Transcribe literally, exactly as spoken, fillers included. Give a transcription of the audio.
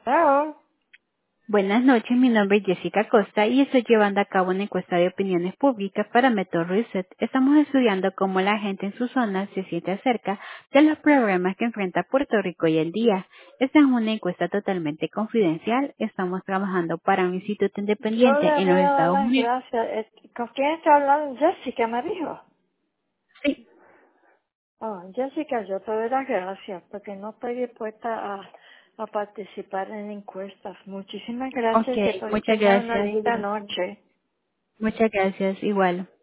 Claro, Buenas noches, mi nombre es Jessica Costa y estoy llevando a cabo una encuesta de opiniones públicas para Method Reset. Estamos estudiando cómo la gente en su zona se siente acerca de los problemas que enfrenta Puerto Rico hoy en día. Esta es una encuesta totalmente confidencial. Estamos trabajando para un instituto yo independiente le en voy los a dar Estados las Unidos. gracias. Eh, ¿Con quién está hablando? Jessica me dijo. Sí. Oh, Jessica, yo te doy las gracias porque no estoy dispuesta a, a participar en encuestas. Muchísimas Ok, gracias y que muchas tengan una gracias. linda noche. Muchas gracias, igual.